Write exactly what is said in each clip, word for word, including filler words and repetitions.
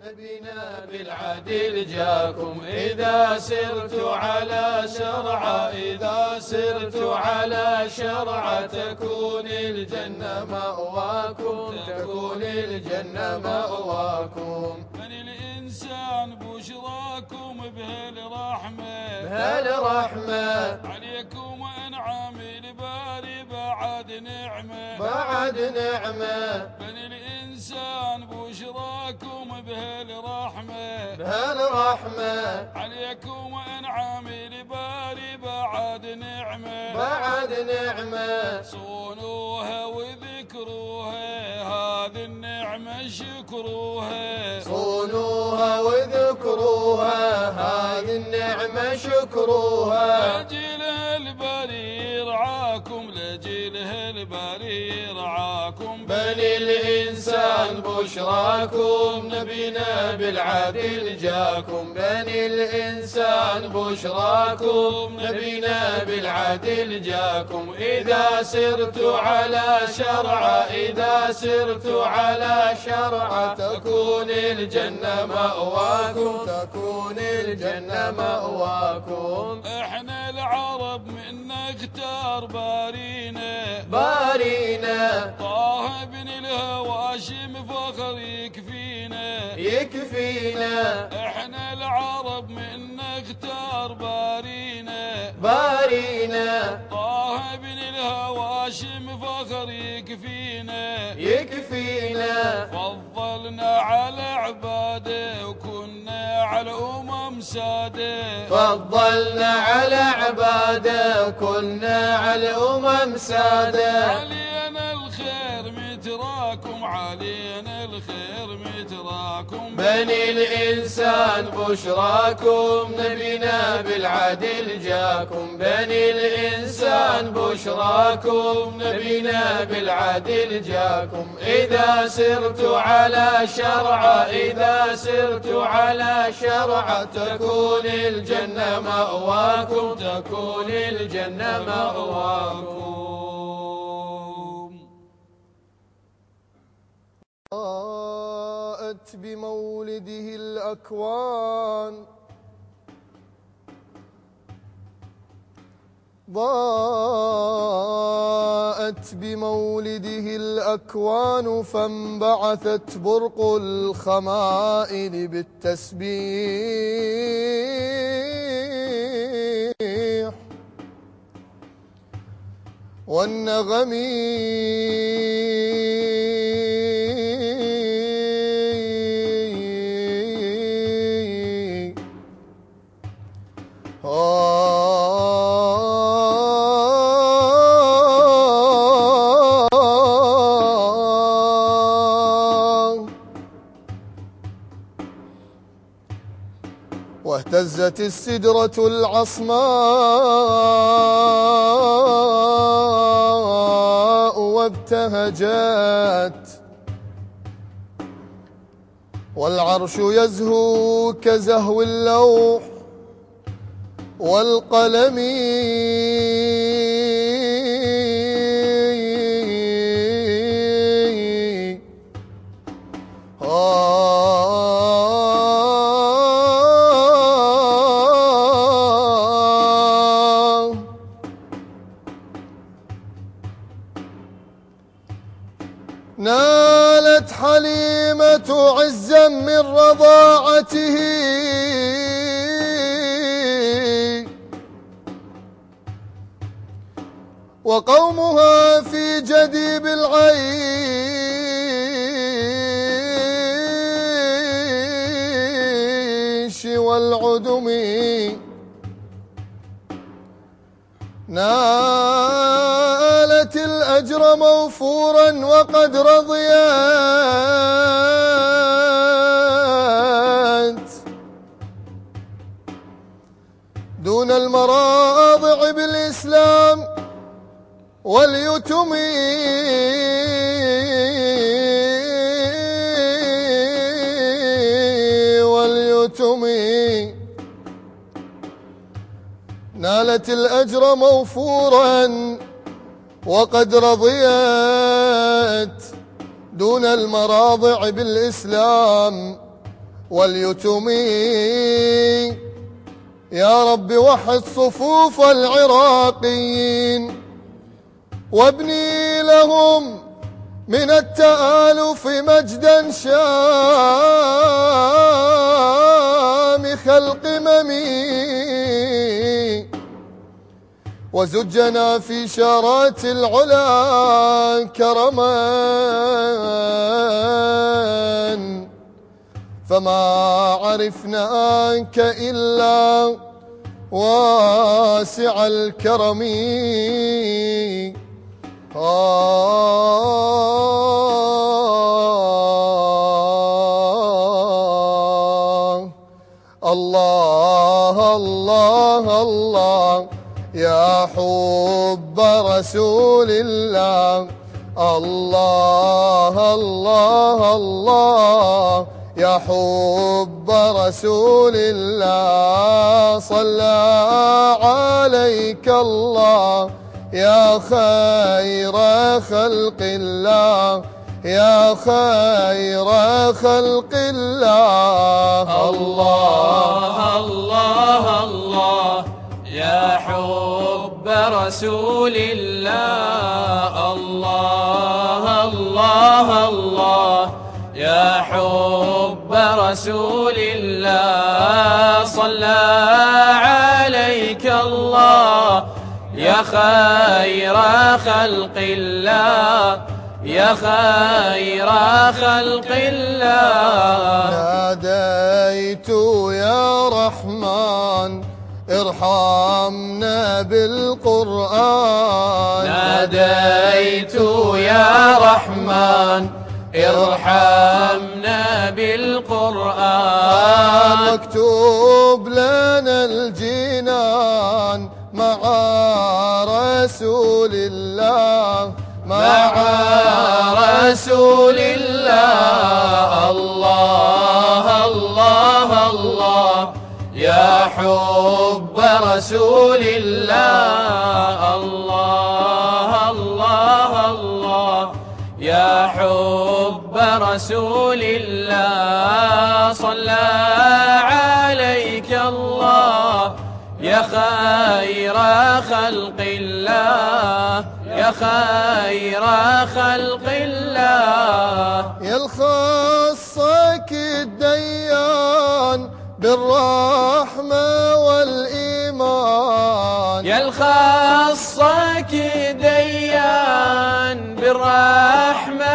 نبينا بالعدل جاكم إذا سرت على شرعة إذا سرت على شرعة تكون الجنة مأواكم تكون الجنة مأواكم. من الإنسان بشراكم بهالرحمة بهالرحمة عليكم وأنعام الباري بعد نعمة بعد نعمة. من الإنسان بشراكم بهالرحمة بهالرحمة عليكم وأنعام الباري بعد نعمة بعد نعمة. صونوها وذكروها هذه النعمة شكروها صونوها وذكروها هذه النعمة شكروها. لجله الباري يرعاكم لجله الباري يرعاكم. بني الإنسان بشراكم نبينا بالعدل جاكم. بني الإنسان بشراكم نبينا بالعدل جاكم. إذا سرت على شرعة إذا سرت على شرعة تكون الجنة مأواكم تكون الجنة مأواكم. احنا العرب منا اختار بارينا بارينا طه بن الهواشم فخر يكفينا يكفينا. احنا العرب منا اختار بارينا بارينا طه بن الهواشم فخر يكفينا يكفينا. فضلنا على عباده وكنا على أمم ساده. فضلنا على عباده كنا على الأمم سادة. علينا الخير متراكم علينا الخير متراكم. بني الإنسان بشراكم نبينا بالعدل جاكم. بني الإنسان بشراكم نبينا بالعدل جاكم. إذا سرت على شرعة إذا سرت على شرعة تكون الجنة مأواكم تكون الجنة مأواكم. ضاءت بمولده الأكوان ضاءت بمولده الأكوان فانبعثت برق الخمائل بالتسبيح والنغم واهتزت السدرة العصماء وابتهجت والعرش يزهو كزهو اللوح والقلم نالت حليمة عزا من رضاعته وقومها في جديب العيش والعدم نالت الأجر موفورا وقد رضيت دون المراضع بالإسلام واليتم واليتم نالت الأجر موفورا وقد رضيت دون المراضع بالإسلام واليتم. يا رب وحد صفوف العراقيين وابني لهم من التآلف مجدا شامخ القمم، وزجنا في شارات العلا كرما، فما عرفناك إلا واسع الكرم. آه الله الله الله يا حب رسول الله، الله الله الله يا حب رسول الله، صلى عليك الله يا خير خلق الله، يا خير خلق الله. الله الله الله يا حب رسول الله، الله الله الله يا حب رسول الله، صلى عليك الله يا خير خلق الله، يا خير خلق الله. ناديت يا رحمن ارحمنا بالقرآن، ناديت يا رحمن ارحمنا بالقرآن، مكتوب لنا الجنان مع رسول الله، مع رسول الله. الله الله الله يا حب رسول الله، الله الله الله يا حب رسول الله، صلى عليك الله يا خير خلق الله، يا خير خلق الله. يا الخاصك الديان بالرحمة والإيمان، يا الخاصك ديان بالرحمة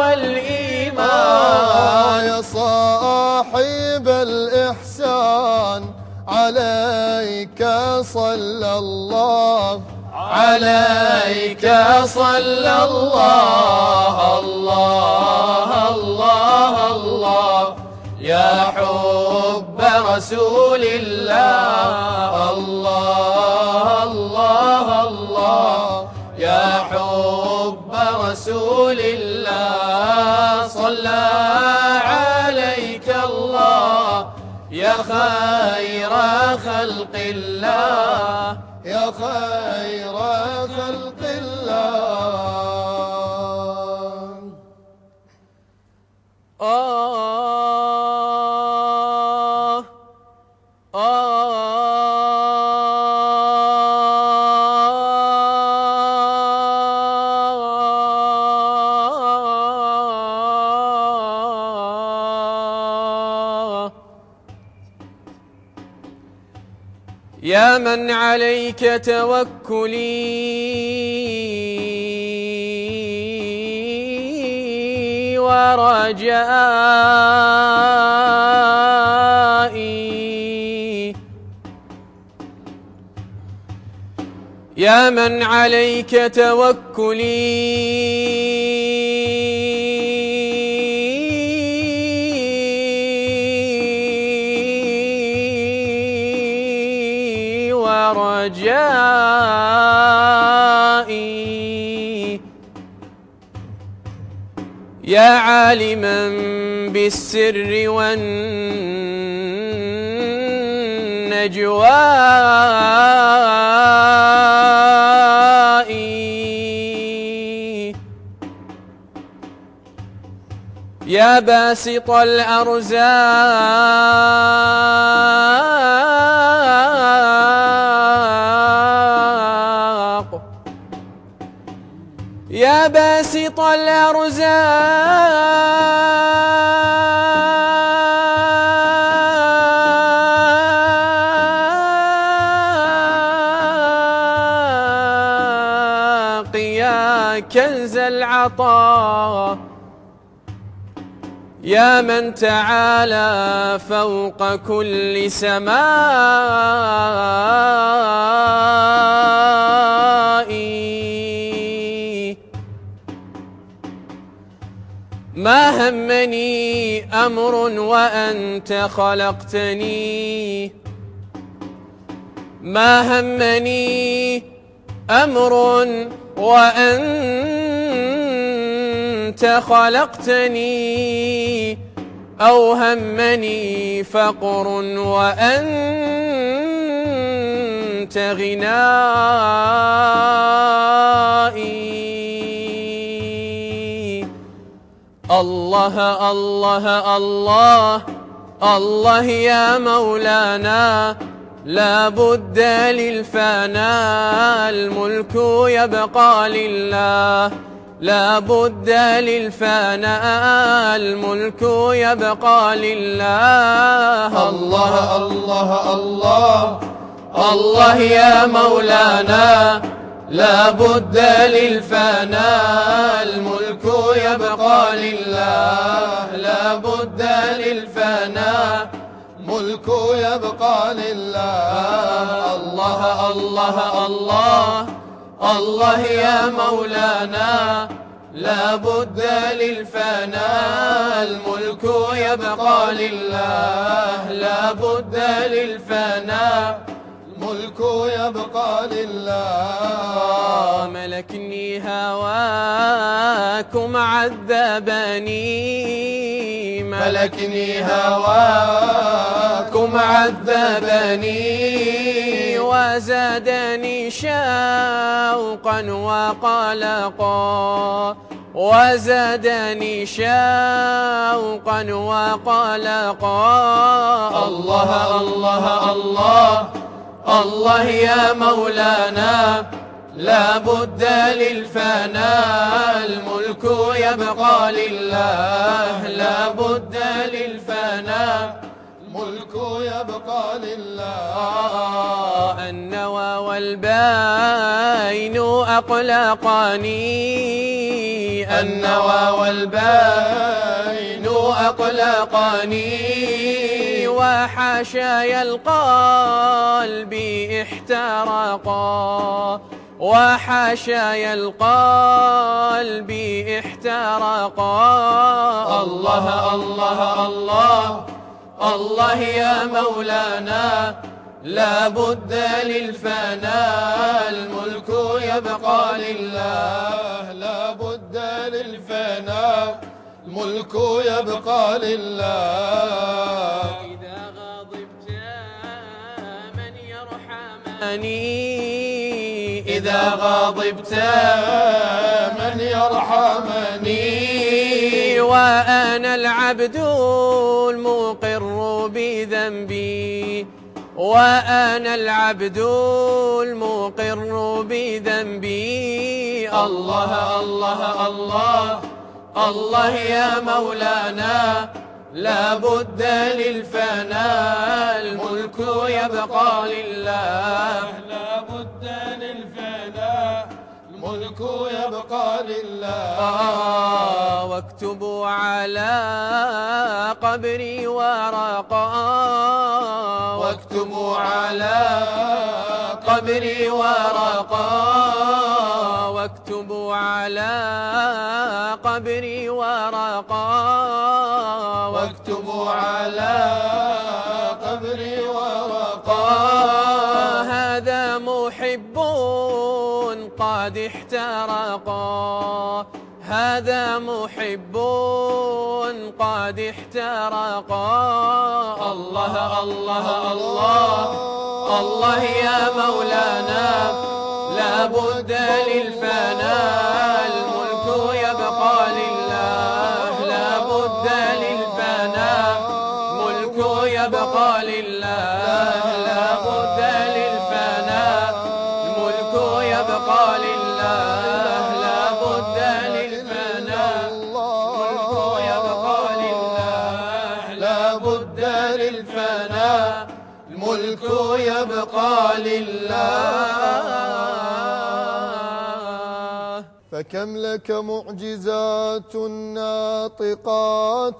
والإيمان، يا صاحب الإحسان عليك صلى الله، عليك صلى الله. الله الله الله يا حب رسول الله، الله الله الله يا حب رسول الله، صلى عليك الله يا خير خلق الله، يا خير خلق الله. آه آه يا من عليك توكلي ورجائي، يا من عليك توكلي ورجائي، يا عالما بالسر والنجوى، يا باسط الأرزاق يا باسط الأرزاق يا كنز العطاء يا من تعالى فوق كل سماء ما همني أمر وأنت خلقتني ما همني أمر وأنت خلقتني أو همني فقر وأنت غنائي الله الله الله الله يا مولانا لا بد للفناء الملك يبقى لله لا بد للفناء الملك يبقى لله الله الله الله الله يا مولانا لا بد للفناء الملك يبقى لله لا بد للفناء ملك يبقى لله الله الله الله الله يا مولانا لا بد للفناء الملك يبقى لله لا بد للفناء الملك يبقى لله ملكني هواكم عذبني ملكني هواكم عذبني وزادني شوقا وقلقا وزادني شوقا وقلقا الله الله الله الله يا مولانا لا بد للفناء الملك يبقى لله لا بد للفناء الملك يبقى لله النوى والبين أقلقني النوى والبين أقلقني وحاشاي القلب احترقا وحاشاي القلب احترقا الله الله الله الله يا مولانا لا بد للفناء الملك يبقى لله لا بد للفناء الملك يبقى لله إذا غضبت من يرحمني إذا غضبت من يرحمني وأنا العبد المقر بذنبي وأنا العبد المقر بذنبي الله الله الله الله يا مولانا لا بد للفناء الملك يبقى لله لا بد للفناء الملك يبقى لله آه واكتبوا على قبري ورقا واكتبوا على قبري ورقا واكتبوا على قبري ورقا واكتبوا على قبري ورقا هذا محب قد احترقا هذا محب قد احترقا الله الله الله الله يا مولانا لا بد للفناء الملك يبقى لله لا بد يبقى لله لا بد للفناء الملك يبقى لله لا بد للفناء الملك يبقى لله لا بد للفناء الملك يبقى لله. فكم لك معجزات ناطقات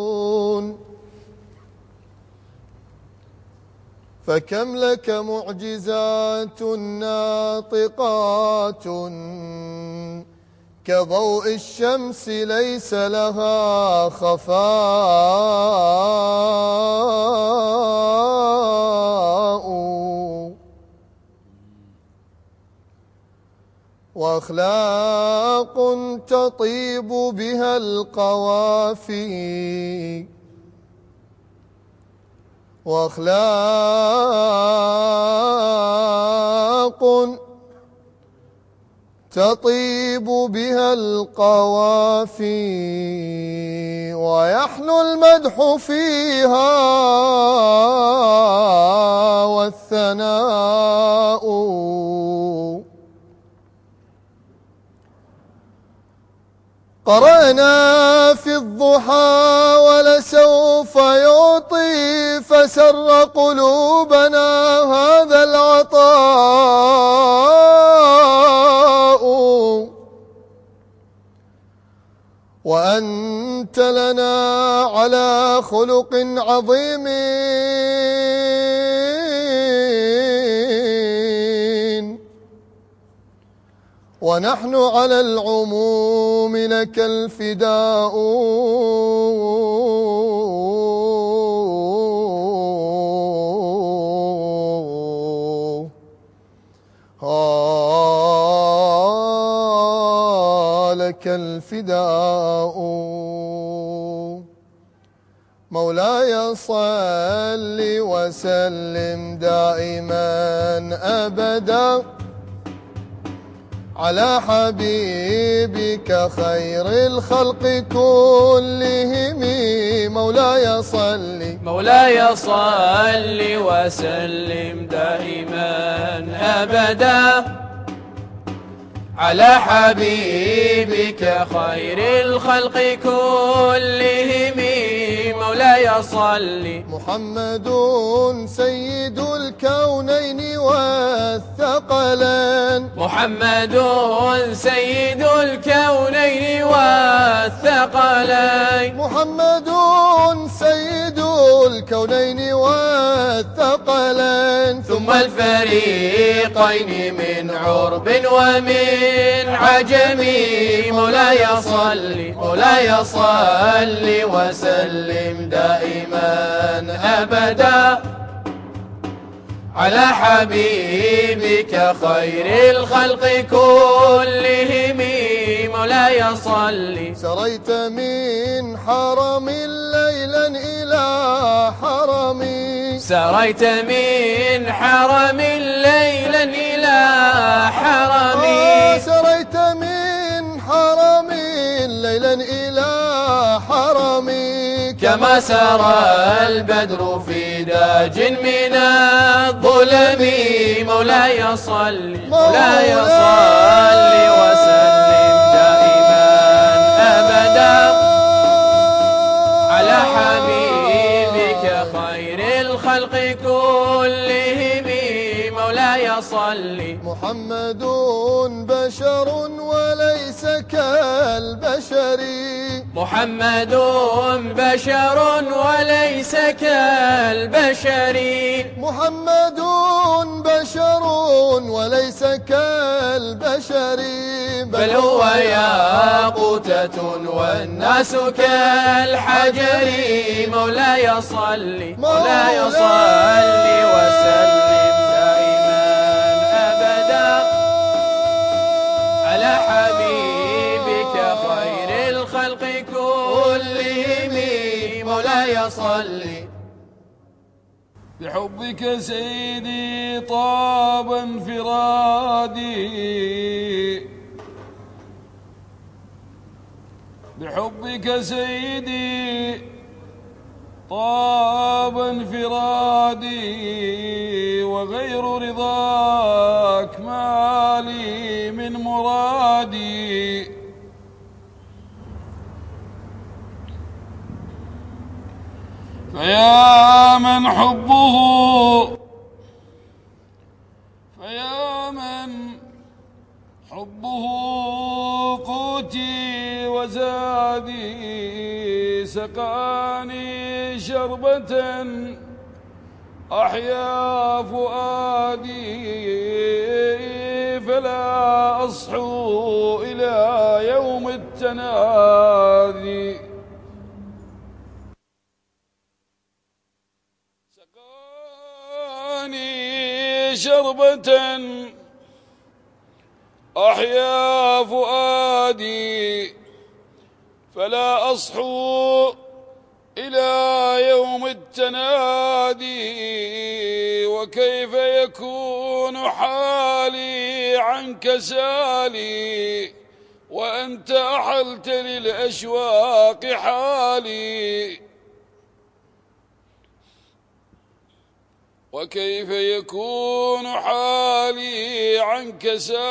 فكم لك معجزات ناطقات كضوء الشمس ليس لها خفاء وأخلاق تطيب بها القوافي وأخلاق تطيب بها القوافي ويحلو المدح فيها والثناء قرأنا في الضحى ولسوف يعطي فسر قلوبنا هذا العطاء وأنت لنا على خلق عظيم ونحن على العموم لك الفداء ها لك الفداء. مولاي صل وسلم دائما أبدا على حبيبك خير الخلق كلهم. مولاي صل مولاي صل وسلم دائما أبدا على حبيبك خير الخلق كلهم. مولاي صل محمد سيد الكونين والثقلين محمد سيد الكونين والثقلين محمد سيد الكونين والثقلين ثم الفريقين من عرب ومن عجم. مولاي صل مولاي صل وسلم دائما أبدا على حبيبك خير الخلق كلهم. مولاي صل سريت من حرم ليلا إلى حرمي سريت من حرم ليلا إلى حرمي سريت من حرم ليلا إلى حرمي كما سرى البدر في داج من الظلم. مولاي صل مولاي صل وسلم دائما أبدا على حبيبك خير الخلق كلهم. مولاي صل محمد بشر وليس كالبشر محمد بشر وليس كالبشر محمد بشر وليس كالبشر بل هو ياقوتة والناس كالحجر. مولاي صل مولاي صل وسلم دائما أبدا على حبيبك خير الخلق كلهم. مولاي صل بحبك سيدي طاب انفرادي بحبك سيدي طاب انفرادي وغير رضاك ما لي من مرادي. فيا من حبه فيا من حبه قوتي وزادي، سقاني شربة أحيا فؤادي، فلا أصحو إلى يوم التنادي. سقاني شربة أحيا فؤادي، فلا أصحو إلى يوم التنادي. وكيف يكون حالي عنك سالي، وأنت أحلت للأشواق حالي. وكيف يكون حالي عنك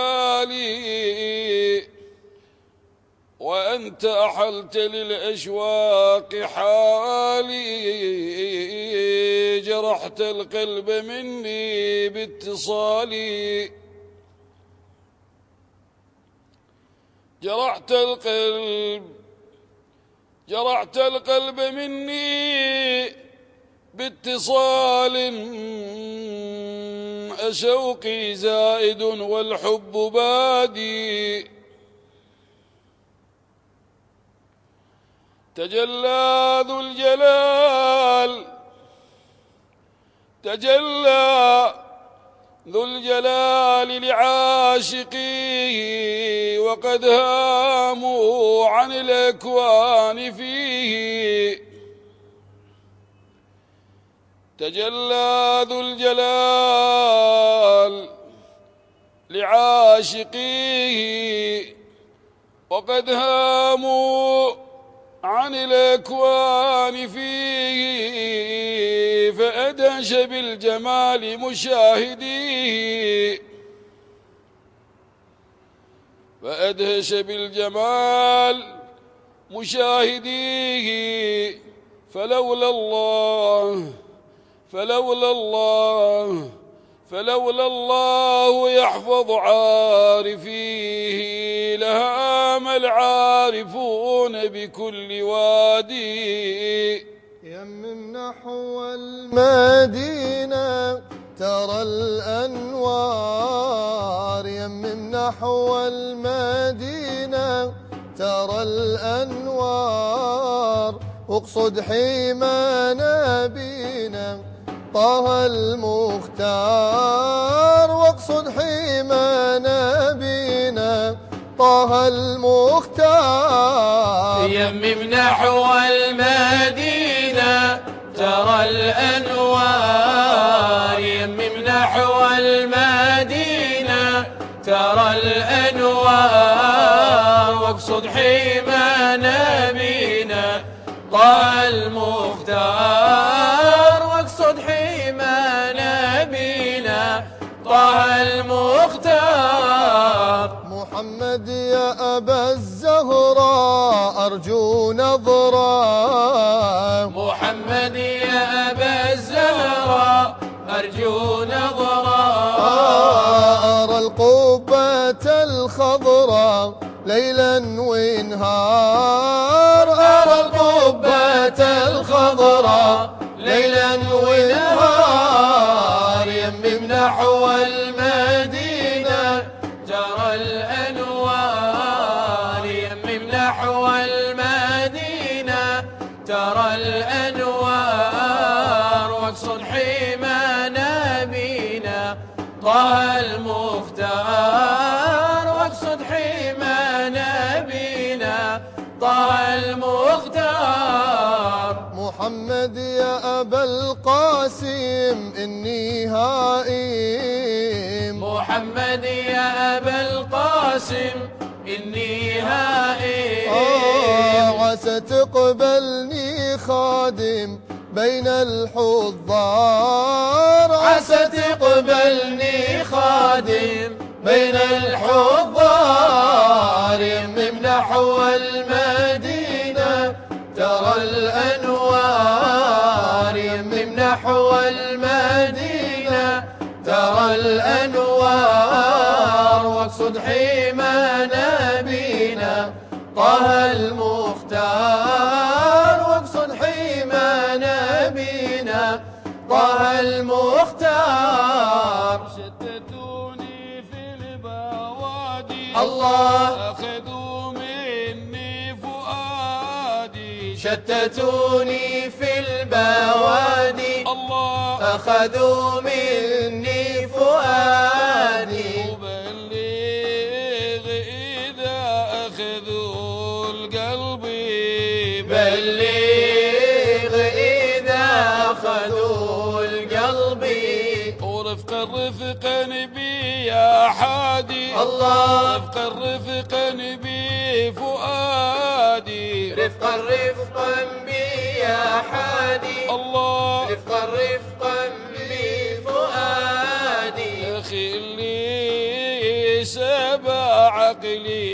سالي، وأنت أحلت للأشواق حالي. جرحت القلب مني باتصالي، جرحت القلب جرحت القلب مني باتصال. أشوقي زائد والحب بادي، تجلى ذو الجلال تجلى ذو الجلال لعاشقيه، وقد هاموا عن الأكوان فيه. تجلى ذو الجلال لعاشقيه، وقد هاموا عن الأكوان فيه. فأدهش بالجمال مشاهديه فأدهش بالجمال مشاهديه. فلولا الله فلولا الله فلولا الله يحفظ عارفيه، لهام العارفون بكل وادي. يمم نحو المدينة ترى الأنوار، يمم نحو المدينة ترى الأنوار، واقصد حيما نبينا طه المختار، واقصد حيما نبينا طه المختار. يمم نحو المدينة ترى الأنوار، يمم نحو المدينة ترى الأنوار، واقصد حيما نبينا طه المختار، واقصد حيما نبينا طه المختار. محمد يا أبا الزهراء أرجو نظرة، محمد يا أبا الزهراء أرجو نظرة. أرى القبة الخضراء ليلا ونهار، أرى القبة الخضراء ليلا ونهار. يمم نحو المدينة جرى الأنوار، يمم نحو المدينة ترى الأنوار، واقصد حيما نبينا طه المختار، واقصد حيما نبينا طه المختار. محمد يا أبا القاسم إني هائم، محمد يا أبا القاسم إني هائم. آه عسى تقبلني خادم بين الحضار، عسى تقبلني خادم بين الحضار، من نحو المدينة ترى الأنوار، من نحو المدينة ترى الأنوار، واقصد حمى نبينا طه المختار، واقصد حمى نبينا طه المختار. شتتوني في البوادي الله أخذوا مني فؤادي، شتتوني في البوادي الله أخذوا مني فؤادي، وبلغ إذا أخذوا القلب، بلغ إذا أخذوا القلب، ورفقا رفقا بي يا حادي الله رفقا رفقا بي فؤادي، رفقا رفقا بي يا حادي الله رفقا رفقا بي فؤادي، خلي سبع عقلي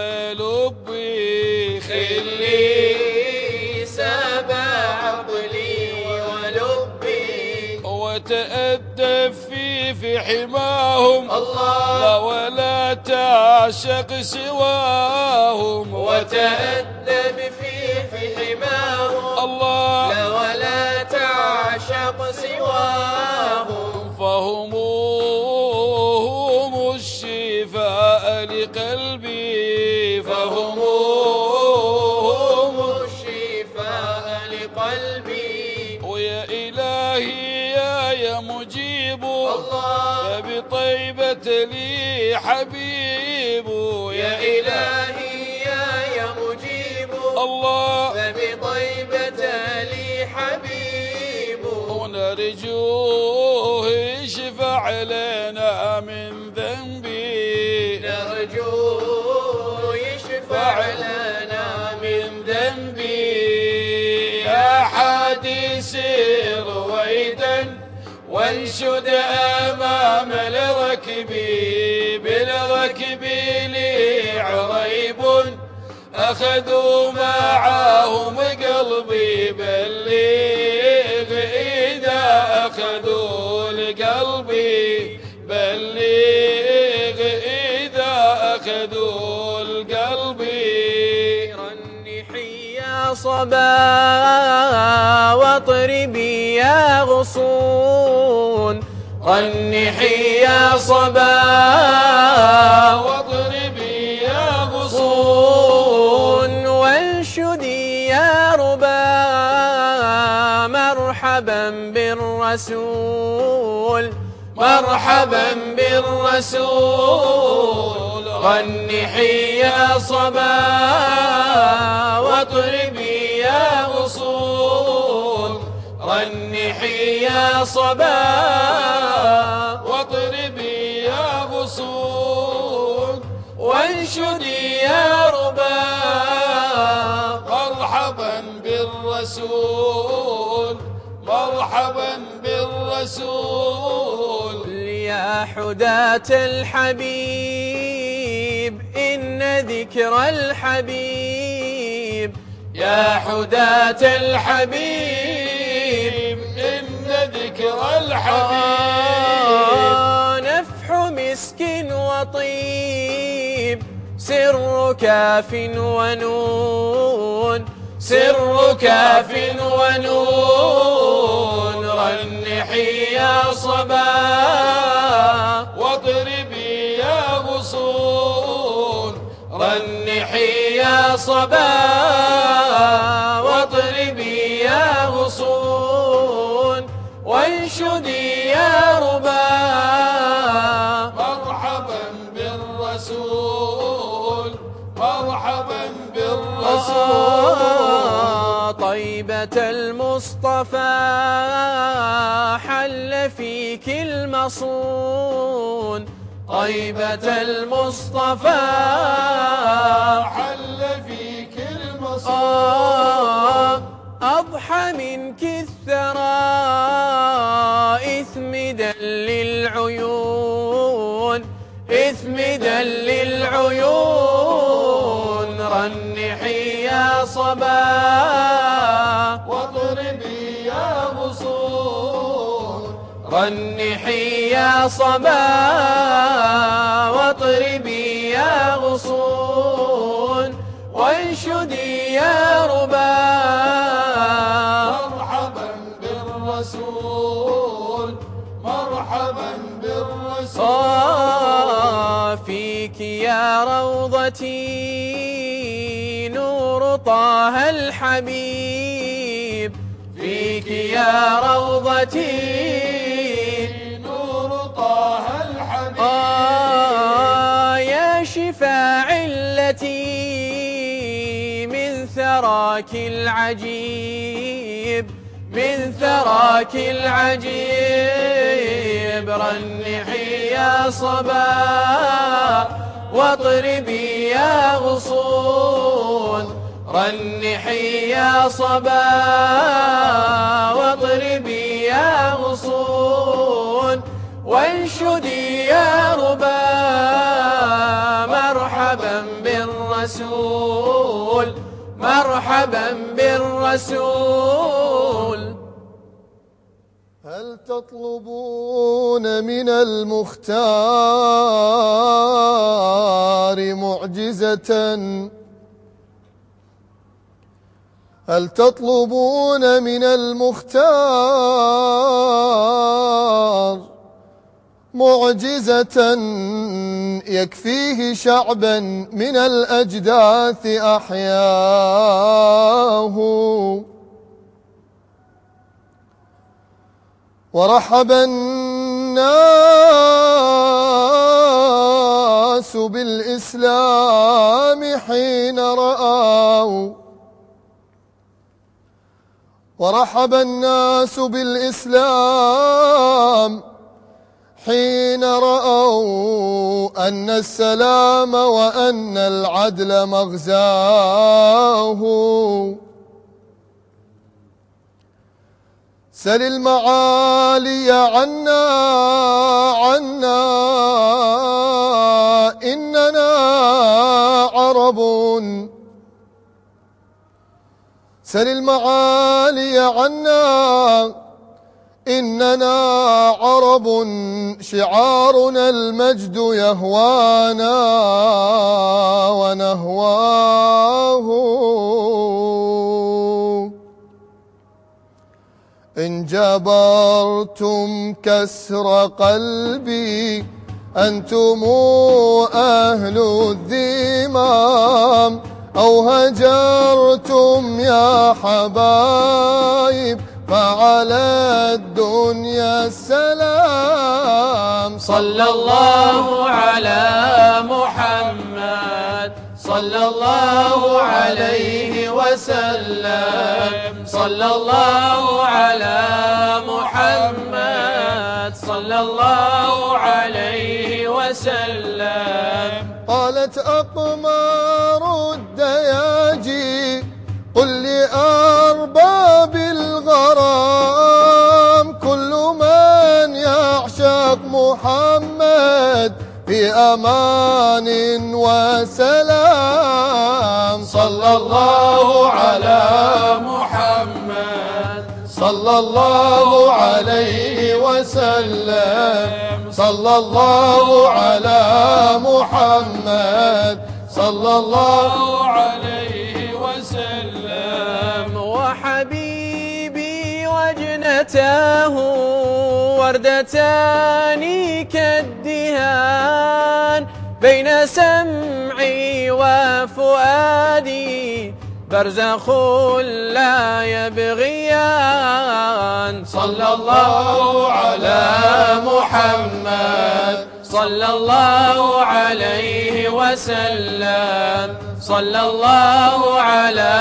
ولبي، خلي سبع عقلي ولبي، وتأدب في في حماهم الله لا ولا تعشق سواهم، وتأدب في في حماهم الله لا ولا تعشق سواهم، فهم هم الشفاء لقلبي، فهم هم الشفاء لقلبي، ويا إلهي يا يا مجيب الله فبطيبة لي حبيب، يا إلهي يا يا مجيب الله فبطيبة لي حبيب، ونرجوه يشفع لنا من ذنبي، نرجوه يشفع لنا من ذنبي، يا حادي سير ويدا وانشد أمام الركب، بالركب لي عريب أخذوا معهم قلبي، بلغ إذا أخذوا لقلبي، بلغ إذا أخذوا القلبي. رنحي يا صبا واطربي يا غصون، رنحي يا صبا واضربي يا غصون، وانشدي يا ربا مرحبا بالرسول، مرحبا بالرسول، رنحي يا صبا واطربي يا غصون، رنحي يا صبا واضربي يا غصون، وانشدي يا ربا مرحبا بالرسول، مرحبا بالرسول. يا حداة الحبيب إن ذكر الحبيب، يا حداة الحبيب إن ذكر الحبيب آه نفح مسك وطيب، سر كاف ونون، سر كاف ونون، رنحي يا صبا واضربي يا غصون، رنحي يا صبا واضربي يا غصون، وانشدي يا ربا مرحبا بالرسول، مرحبا بالرسول. طيبة المصطفى حل فيك المصون، طيبة المصطفى حل فيك المصون. آه أضحى منك الثرى إثمدا للعيون إثمدا للعيون رنحي يا صبا واضربي يا غصون رنحي يا صبا واطربي يا غصون وانشدي يا ربا مرحبا بالرسول مرحبا بالرسول آه فيك يا روضتي نور طه الحبيب فيك يا روضتي نور طه الحبيب آه يا شفاع التي من ثراك العجيب من ثراك العجيب رنحي يا صبا واطربي يا غصون رنحي يا صبا واطربي يا غصون وانشدي يا ربا مرحبا بالرسول مرحبا بالرسول هل تطلبون من المختار معجزة هل تطلبون من المختار معجزة يكفيه شعبا من الأجداث أحياه ورحب الناس بالإسلام حين رأوا ورحب الناس بالإسلام حين رأوا أن السلام وأن العدل مغزاه سل المعالي عنا عنا إننا عرب سل المعالي عنا إننا عرب شعارنا المجد يهوانا ونهواه إن جبرتم كسر قلبي أنتم أهل الذمام أو هجرتم يا حبايب فعلى الدنيا السلام صلى الله على محمد صلى الله عليه وسلم صلى الله على محمد صلى الله عليه وسلم قالت أقمار الدياجي قل لأرباب الغرام كل من يعشق محمد في أمان وسلام صلى الله على محمد صلى الله عليه وسلم صلى الله على محمد صلى الله عليه وسلم وحبيبي وجنته وردتان كالدهان بين سمعي وفؤادي برزخ لا يبغيان صلى الله على محمد صلى الله عليه وسلم صلى الله على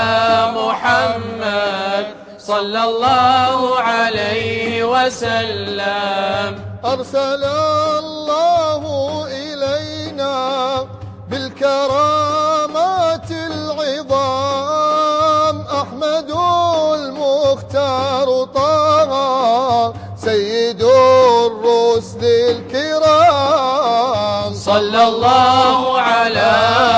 محمد صلى الله عليه وسلم أرسل الله إلينا بالكرامات العظام أحمد الم المختار طه سيد الرسل الكرام. صلى الله على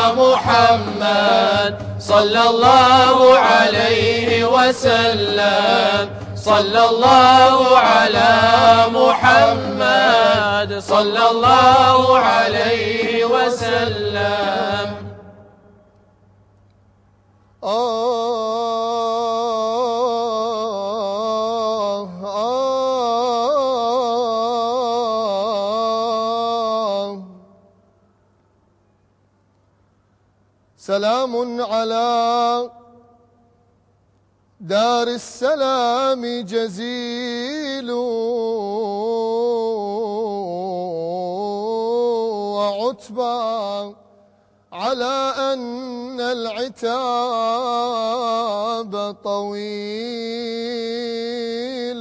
محمد صلى الله عليه وسلم. صلى الله على محمد صلى الله عليه وسلم. آه آه سلام على دار السلام جزيل وعتبى على أن العتاب طويل.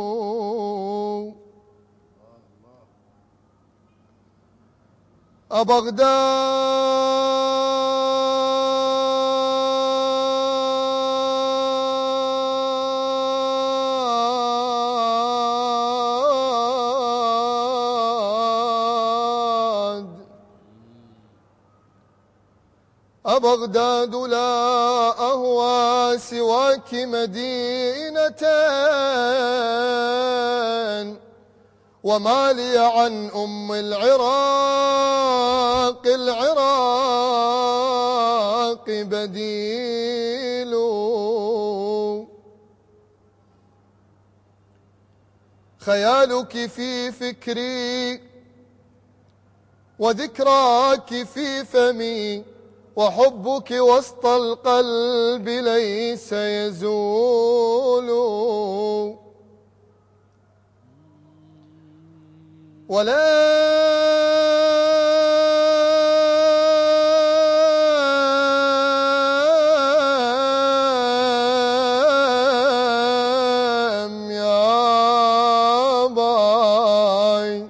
أبغداد أبغداد لا أهوى سواك مدينة وما لي عن أم العراق العراق بديل. خيالك في فكري وذكراك في فمي وحبك وسط القلب ليس يزول. ولم يا باي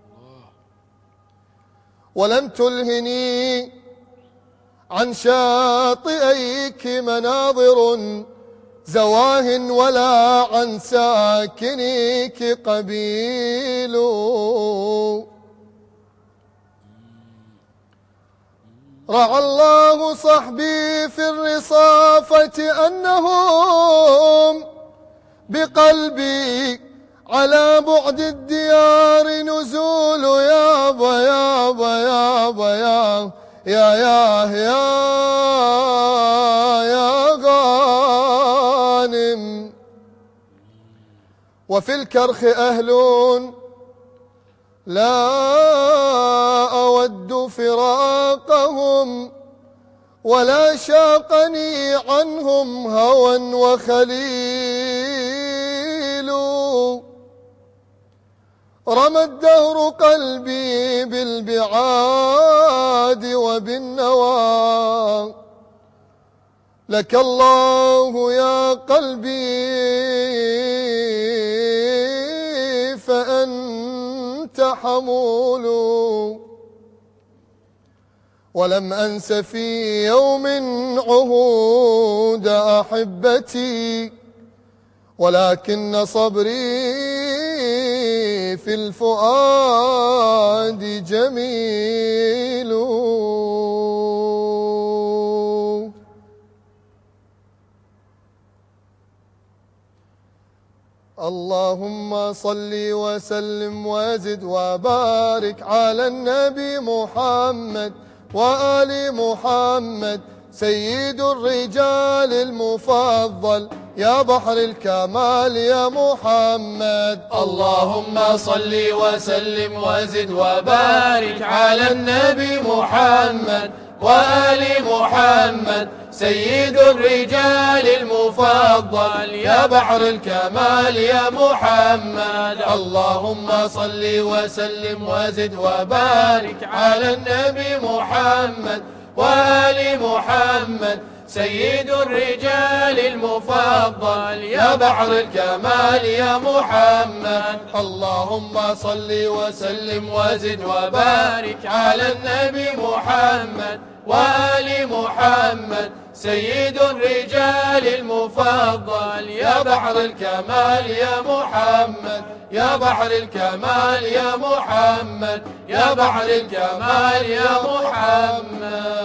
ولم تلهني عن شاطئيك مناظر زواه ولا عن ساكنيك قبيل. رعى الله صحبي في الرصافة أنهم بقلبي على بعد الديار نزول. يابا يابا يابا يا يا يا يا يا غانم. وفي الكرخ أهل لا أود فراقهم ولا شاقني عنهم هوى وخليل. رمى الدهر قلبي بالبعاد وبالنوى لك الله يا قلبي فأنت حمول. ولم أنس في يوم عهود أحبتي ولكن صبري في الفؤاد جميل. اللهم صل وسلم وزد وبارك على النبي محمد وآل محمد سيد الرجال المفضل يا بحر الكمال يا محمد. اللهم صل وسلم وزد وبارك على النبي محمد وآل محمد سيد الرجال المفضل يا بحر الكمال يا محمد. اللهم صل وسلم وزد وبارك على النبي محمد وآل محمد سيد الرجال المفضل يا بحر الكمال يا محمد. اللهم صل وسلم وزد وبارك على النبي محمد وآل محمد سيد الرجال المفضل. يا بحر الكمال يا محمد، يا بحر الكمال يا محمد، يا بحر الكمال يا محمد.